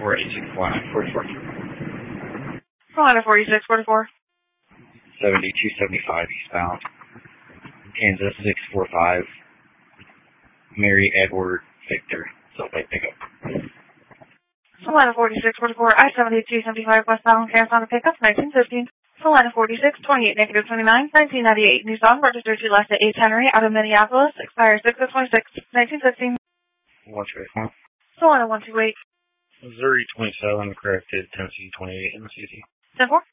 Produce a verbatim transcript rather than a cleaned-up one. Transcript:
four eight six one forty-four. Solana forty-six forty-four. seventy-two seventy-five eastbound. Kansas six four five. Mary Edward Victor. Sulfate pickup. Solana forty-six forty-four. I seventy-two seventy-five westbound. Kansas pickup nineteen fifteen. Solana forty-six twenty-eight negative twenty-nine nineteen ninety-eight. Nissan registered to last at eight Henry out of Minneapolis. Expires six of twenty-six nineteen fifteen. one two eight four. Solana one two eight. Missouri twenty-seven corrected. Tennessee twenty-eight in the C C. ten four.